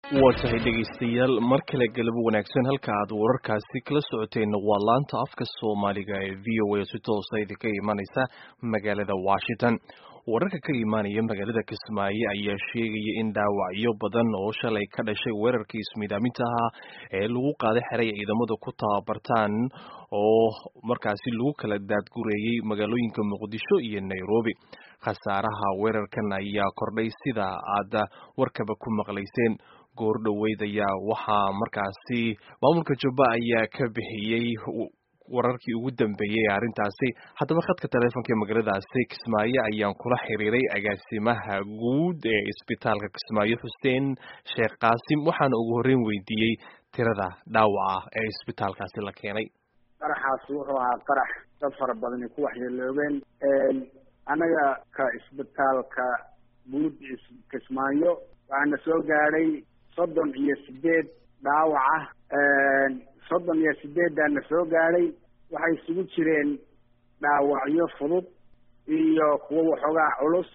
waa tahay dhegaystayaal mar kale galabo wanaagsan halka aad wararkaasi kala socoteen waa laanta afka Soomaaliga ee VOA si toos ah idinka imanaysa magaalada Washington. Wararka ka imaanaya magaalada Kismaayo ayaa sheegaya in dhaawacyo badan oo shalay ka dhashay weerarkii ismiidaaminta ahaa ee lagu qaaday xeray ciidamada ku tababartaan oo markaasi lagu kala daadgureeyay magaalooyinka Muqdisho iyo Nairobi. Khasaaraha weerarkan ayaa kordhay sida aad warkaba ku maqlayseen. goordhaweyd ayaa waxaa markaasi maamulka Jubba ayaa ka bixiyay wararkii ugu dambeeyay arintaasi. Haddaba khadka telefoonka magaaladaasi Kismaayo ayaan kula xiriiray agaasimaha guud ee isbitaalka Kismaayo Xuseen Sheekh Qaasim waxaana ugu horreyn weydiiyay tirada dhaawaca ee isbitaalkaasi la keenay. qaraxaas wuxuu ahaa qarax dad fara badan ku waxyeeloobeen anaga ka isbitaalka guud Kismaayo waxaana soo gaaray 38 dhaawac ah 38 na soo gaaray waxay isugu jireen dhaawacyo fudud iyo kuwo waxoogaa culus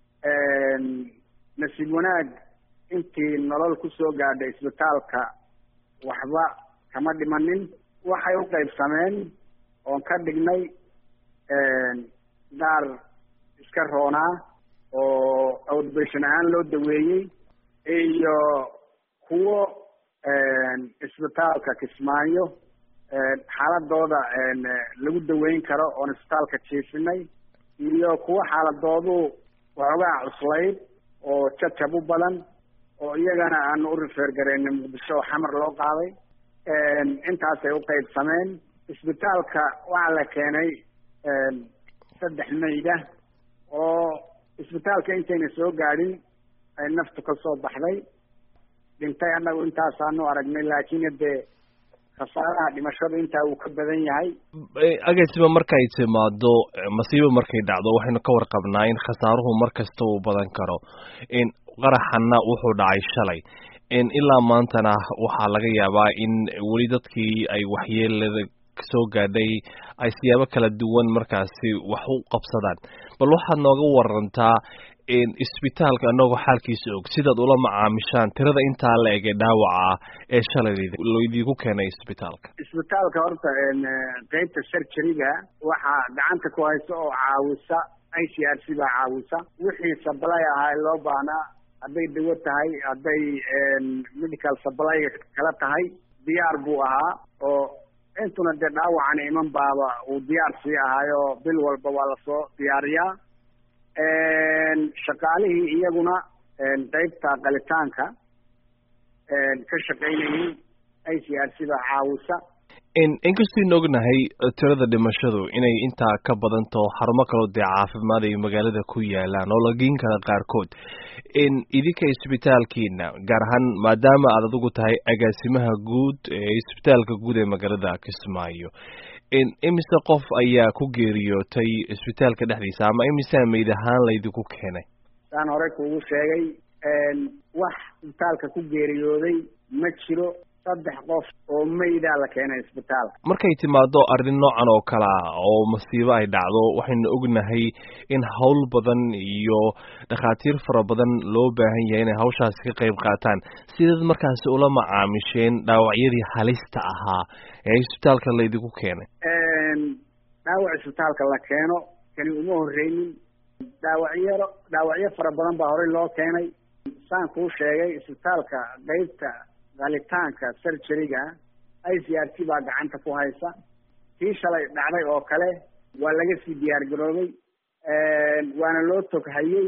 nasiib wanaag intii nolol ku soo gaadhay isbitaalka waxba kama dhimanin. waxay u qaybsameen oon ka dhignay qaar iska roonaa oo outpatient ahaan loo daweeyey iyo kuwo isbitaalka Kismaayo xaaladooda lagu daweyn karo oo isbitaalka jiifinay iyo kuwo xaaladoodu waxoogaa cuslayd oo jajab u badan oo iyagana aan u refer gareynay Muqdisho xamar loo qaaday. intaas ay u qaybsameen. isbitaalka waxaa la keenay 3 mayda oo isbitaalka intayna soo gaadhin ay naftu ka soo baxday. dhintay anagu intaasaanu aragnay laakiin hadee khasaaraha dhimashada intaa uu ka badan yahay. agaasiba markay timaado masiibo markay dhacdo waxaynu ka warqabnaa in khasaaruhu markasta uu badan karo. in qaraxana wuxuu dhacay shalay ilaa maantana waxaa laga yaabaa in weli dadkii ay waxyeelada soo gaadhay ay siyaabo kala duwan markaasi wax u qabsadaan. bal waxaad nooga warantaa isbitaalka anagoo xaalkiisa og sidaad ula macaamishaan tirada intaa la eg dhaawaca ee shalay loo keenay isbitaalka. isbitaalka horta qaybta surgery-ga waxaa gacanta ku haysa oo caawisa ICRC baa caawisa wixii supply ahaa loo baahnaa hadday dawo tahay hadday medical supply kala tahay diyaar buu ahaa oo intuna dee dhaawacan iman baaba uu diyaar sii ahaayo bil walba waa lasoo diyaariyaa. shaqaalihii iyaguna qaybta qalitaanka ka shaqaynayay ICRC baa caawisa. inkastoo ognahay tirada dhimashadu inay intaa ka badanto xarumo kale oo caafimaad ay magaalada ku yaalaan oo la geyn kara qaarkood idinka isbitaalkiina gaar ahaan maadaama aad adigu tahay agaasimaha guud ee isbitaalka guud ee magaalada Kismaayo imise qof ayaa ku geeriyootay isbitaalka dhexdiisa ama imise meyd ahaan la idinku keenay? saan hore kuugu sheegay wax isbitaalka ku geeriyooday ma jiro. 3 qof oo mayda la keenay isbitaalka. markay timaado arrin noocan oo kala oo masiibo ay dhacdo waxaynu ognahay in hawl badan iyo dhakhaatiir fara badan loo baahan yahay inay hawshaas ka qayb qaataan. sidaad markaasi ula macaamisheen dhaawacyadii halista ahaa ee isbitaalka la idinku keenay? dhaawac isbitaalka la keeno kani uma horreynin. dhaawacyo fara badan baa horey loo keenay. saan kuu sheegay isbitaalka qaybta qalitaanka surgery-ga ICRC baa gacanta ku haysa. tii shalay dhacday oo kale waa laga sii diyaar garoobay waana loo toghayay.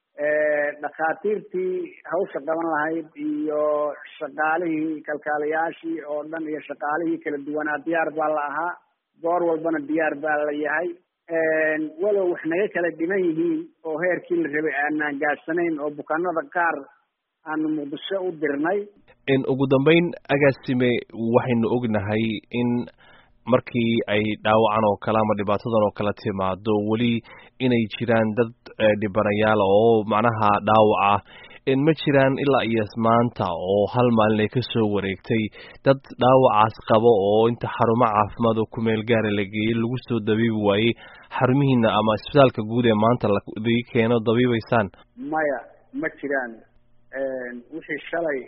dhakhaatiirtii hawsha qaban lahayd iyo shaqaalihii kalkaalayaashii oo dhan iyo shaqaalihii kala duwanaa diyaar baa la ahaa. goor walbana diyaar baa la yahay. walow wax naga kala dhiman yihiin oo heerkii la rabay aanaan gaadhsanayn oo bukaanada qaar aanu Muqdisho u dirnay. ugu dambeyn agaasime waxaynu ognahay in markii ay dhaawacan oo kale ama dhibaatadan oo kale timaado weli inay jiraan dad dhibanayaal oo macnaha dhaawaca ma jiraan ilaa iyo maanta oo hal maalin ay ka soo wareegtay dad dhaawacaas qabo oo inta xarumo caafimaad oo ku meel gaar la geeyay lagu soo dabiibi waayay xarumihiina ama isbitaalka guud ee maanta la keeno dabiibaysaan? maya ma jiraan. wixii shalay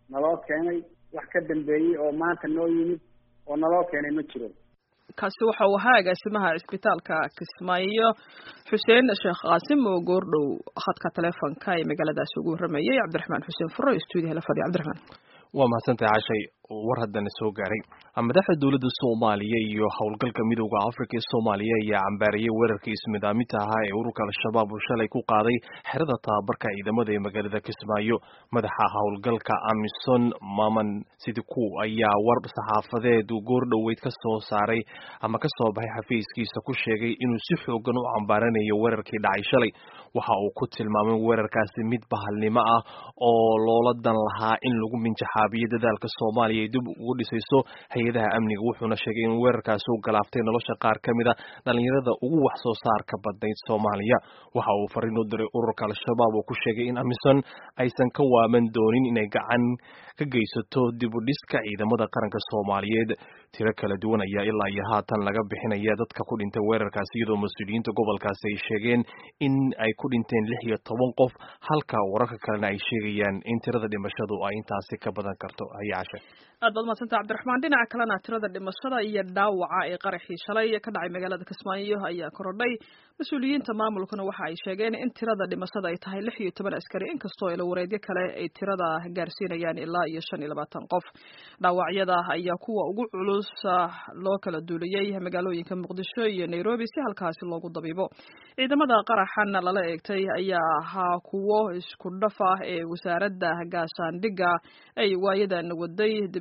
naloo keenay wax ka dambeeyey oo maanta noo yimid oo naloo keenay ma jiro. kaasi waxa uu ahaa agaasimaha cisbitaalka Kismaayo Xuseen Sheekh Qaasim oo goordhow khadka taleefanka ee magaaladaas ugu waramayay Cabdiraxmaan Xuseen Furo studio la fadhiya. Cabdiraxmaan waa mahadsantahay Caashay. war haddana soo gaaray madaxda dowladda Soomaaliya iyo howlgalka midowga Afrika ee Soomaaliya ayaa cambaariyay weerarkii ismidaaminta ahaa ee ururka Al-Shabaab uu shalay ku qaaday xerada tababarka ciidamada ee magaalada Kismaayo. madaxa howlgalka AMISOM Maman Sidiku ayaa war saxaafadeed uu goordhoweyd ka soo saaray ama ka soo baxay xafiiskiisa ku sheegay inuu si xoogan u cambaaranayo weerarkii dhacay shalay. waxa uu ku tilmaamay weerarkaasi mid bahalnimo ah oo loola dan lahaa in lagu minjaxaabiyo dadaalka Soomaaliya ay dib ugu dhisayso hay'adaha amniga. wuxuuna sheegay in weerarkaasi uu galaaftay nolosha qaar ka mid ah dhalinyarada ugu wax soo saarka badnayd Soomaaliya. waxa uu fariin u diray ururka Al-Shabaab oo ku sheegay in AMISOM aysan ka waaman doonin inay gacan ka geysato dib u dhiska ciidamada qaranka Soomaaliyeed. tiro kala duwan ayaa ilaa iyo haatan laga bixinaya dadka ku dhintay weerarkaasi, iyadoo mas'uuliyiinta gobolkaasi ay sheegeen in ay ku dhinteen 16 qof, halka wararka kalena ay sheegayaan in tirada dhimashadu ay intaasi ka badan karto. Hayaasha aad baad mahadsantahay Cabdiraxmaan. dhinaca kalena tirada dhimashada iyo dhaawaca ee qaraxii shalay ka dhacay magaalada Kismaayo ayaa korodhay. mas'uuliyiinta maamulkuna waxa ay sheegeen in tirada dhimashada ay tahay 16 askari, inkastoo ila wareedyo kale ay tirada gaarsiinayaan ilaa iyo 25 qof. dhaawacyada ayaa kuwa ugu culus loo kala duuliyay magaalooyinka Muqdisho iyo Nairobi si halkaasi loogu dabiibo. ciidamada qaraxan lala eegtay ayaa ahaa kuwo isku dhaf ah ee wasaaradda gaashaandhigga ay waayadan waday dib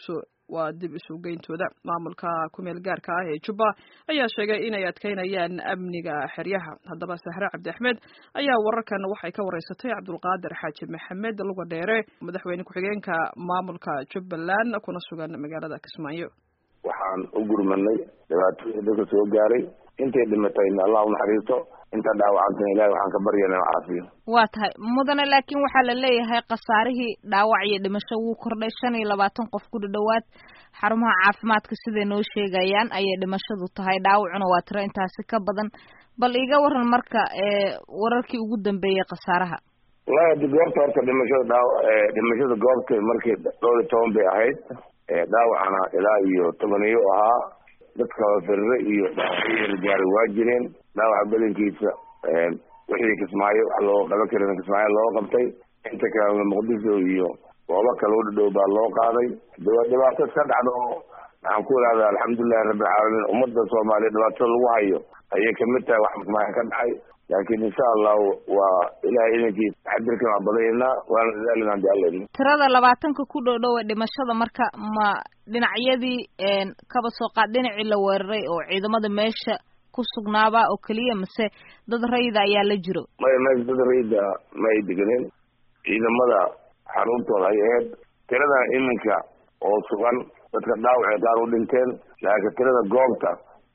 isu geyntooda. maamulka kumeel gaarka ah ee Jubba ayaa sheegay inay adkeynayaan amniga xeryaha. haddaba Sahre Cabdi Axmed ayaa wararkan waxay ka wareysatay Cabdulqaadir Xaaji Maxamed Luga Dheere, madaxweyne ku-xigeenka maamulka Jubbaland kuna sugan magaalada Kismaayo. waxaan u gurmanay dhibaatooyin dadka soo gaaray, intay dhimatayna Allah u naxariisto, inta dhaawacantayna Ilaahay waxaan ka baryaynaa inuu caafiyo. waa tahay mudane, laakiin waxaa la leeyahay khasaarihii dhaawac iyo dhimasho wuu kordhay. 25 qof ku dhawaad xarumaha caafimaadka siday noo sheegayaan ayay dhimashadu tahay, dhaawacuna waa tiro intaasi ka badan. bal iga waran marka wararkii ugu dambeeyay khasaaraha. wallahi goobta horta dhimashada goobta markii 12 bay ahayd, dhaawacana ilaa iyo 10 ahaa. dadka firre iyo dhaawacyo gaaray waa jireen. dhaawaca badankiisa wixii Kismaayo wax loo qaban karin Kismaayo loo qabtay, inta kale Muqdisho iyo goobo kale u dhow baa loo qaaday. dhibaato ka dhacdo waxaan ku raadaa alxamdulillahi rabbil caalamiin. ummadda Soomaaliyeed dhibaato lagu hayo ayay kamid tahay wax Kismaayo ka dhacay, laakiin insha Allah waa Ilaahay inankiisa taxadirka waa badaynaa, waana dadaalinaa jeclayna. tirada 20 ku dhow ee dhimashada marka ma dhinacyadii kaba soo qaad dhinacii la weeraray oo ciidamada meesha ku sugnaaba oo kaliya, mise dad rayida ayaa la jiro? dad rayida ma ay deganeen, ciidamada xaruntooda ay ahayd. tirada iminka oo sugan dadka dhaawacay qaar u dhinteen, laakiin tirada goobta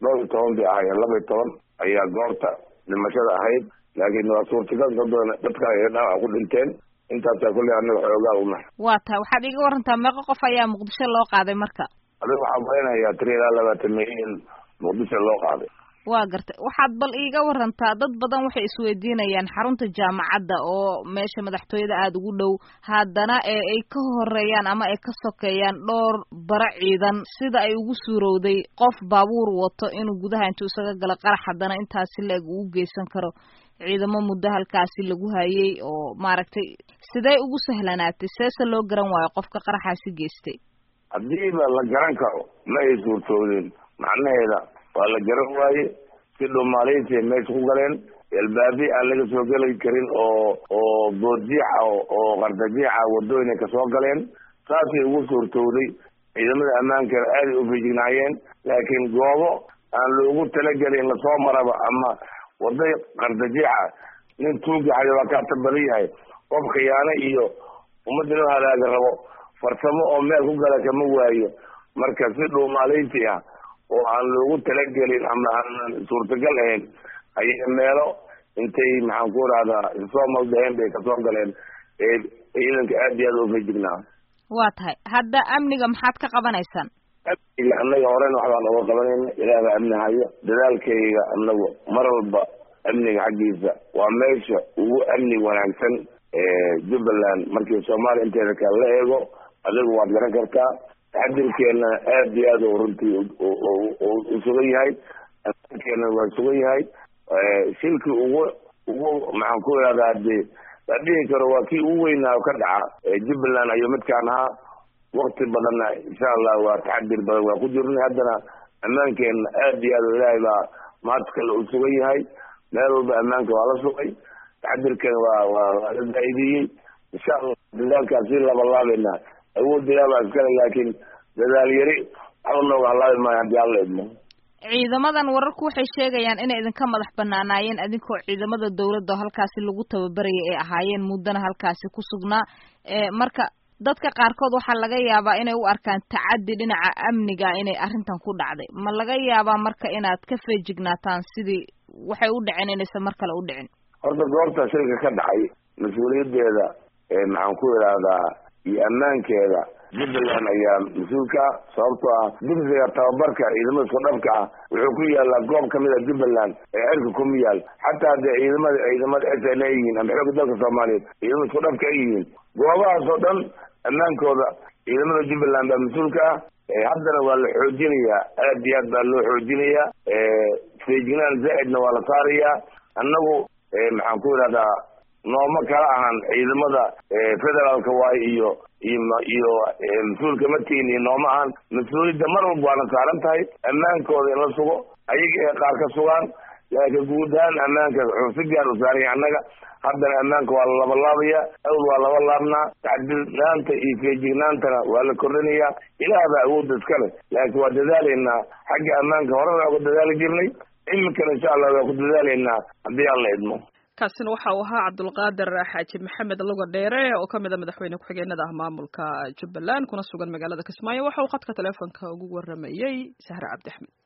12 bay ahaayeen, 12 ayaa goobta dhimashada ahayd, laakiin waa suurtagal dadka ay dhaawac ku dhinteen. intaasaa kulli anaga xoogaa una. waa tahay waxaad iga warantaa meeqa qof ayaa Muqdisho loo qaaday marka? adiga waxaan baranayaa 23 milyan Muqdisho loo qaaday. waa gartay. waxaad bal iiga warantaa, dad badan waxay isweydiinayaan xarunta jaamacadda oo meesha madaxtooyada aada ugu dhow, haddana ay ka horeeyaan ama ay ka sokeeyaan dhowr bara ciidan, sida ay ugu suurowday qof baabuur wato inuu gudaha intuu isaga gala qarax haddana intaasi la-eg uu geysan karo. ciidamo muddo halkaasi lagu hayay oo maaragtay sidee ugu sahlanaatay, seese loo garan waayo qofka qaraxaasi geystay? haddiiba la garan karo ma ay suurtoodeen, macnaheeda waa la garan waaye. si dhumaalaysiay meesha ku galeen, albaabi aan laga soo geli karin oo boodjiixa oo qardajiixa wadooyin ay kasoo galeen. saasay ugu suurtooday. ciidamada ammaanka aad ay u feejignaayeen, laakiin goobo aan loogu talagelin lasoo maraba ama waday qardajiixa nin tuugaxayo waa ka tabadan yahay, qof khiyaano iyo ummadda loo halaaga rabo farsamo oo meel ku gala kama waayo. marka si dhumaalaysi ah oo aan loogu talagelin ama aan suurtagal ahayn ayay meelo intay maxaan ku rahdaa soo maldaheen bay kasoo galeen. ciidanka aad iyo aad u feejignaa. waa tahay. hadda amniga maxaad ka qabanaysaan? annaga horena waxbaan uga qabanayna, Ilaah baa amni hayo. dadaalkayga annagu mar walba amniga xaggiisa waa meesha ugu amni wanaagsan Jubbaland markii Soomaaliya inteeda kale la eego. adigu waad garan kartaa. taxadirkeena aad iyo aad oo runtii u sugan yahay, ammaankeena waa sugan yahay. shilkii ugu maxaan ku ihahdaa dee la dhihi karo waa kii ugu weynaa ka dhaca Jubbaland ayuu midkaan ahaa. wakti badanna insha Allah waa taxadir badan waa ku jirnay. haddana ammaankeena aad iyo aad ilaahay baa mahad kale u sugan yahay. meel walba ammaanka waa la sugay, taxadirkeena waa la daa'idiyey. insha Allah dadaalkaasi labalaabayna awoodda ilaabaa iskale, laakiin dadaal yari waxba nooga halaabi maayo haddii alla idmo. ciidamadan wararku waxay sheegayaan inay idinka madax banaanaayeen idinkoo ciidamada dawladda oo halkaasi lagu tababarayay ay ahaayeen muddana halkaasi ku sugnaa. marka dadka qaarkood waxaa laga yaabaa inay u arkaan tacaddi dhinaca amniga inay arrintan ku dhacday. ma laga yaabaa marka inaad ka feejignaataan sidii waxay u dhaceen inaysan mar kale u dhicin? horta goobta shilka ka dhacay mas-uuliyadeeda maxaan ku ihahdaa iyo ammaankeeda Jubbaland ayaa mas-uulka, sababtoo ah dugsiga tababarka ciidamada isku dhabka ah wuxuu ku yaalaa goob kamid a Jubbaland cirka kuma yaal. xataa hadee ciidamada SNA yihiin ama xoogga dalka Soomaaliyeed ciidamada isku dhabka ay yihiin, goobahaas oo dhan ammaankooda ciidamada Jubbaland baa mas-uulka ah. haddana waa la xoojinayaa, aad iyo aad baa loo xoojinayaa. feejignaan zaa'idna waa la saarayaa. annagu maxaan ku ihahdaa nooma kala ahan ciidamada federaalka waay iyo mas-uulka markiini nooma ahan. mas-uuliyadda mar walba waana saaran tahay ammaankooda in la sugo, ayaga ee qaar ka sugaan, laakiin guud ahaan ammaanka wuxuu si gaar u saaran yahay annaga. haddana ammaanka waa la labalaabaya, awd waa laba laabnaa. taxdirnaanta iyo feejignaantana waa la kordhinayaa. ilaah baa awoodda iskale, laakiin waa dadaalaynaa xagga ammaanka. horena waa ku dadaali jirnay, iminkana insha Allah waa ku dadaalaynaa haddii alla idmo. kaasina waxa uu ahaa Cabdulqaadir Xaaji Maxamed Luga Dheere oo kamid ah madaxweyne ku-xigeenada maamulka Jubbaland kuna sugan magaalada Kismaayo. waxa uu khadka telefoonka ugu waramayay Sahra Cabdi Axmed.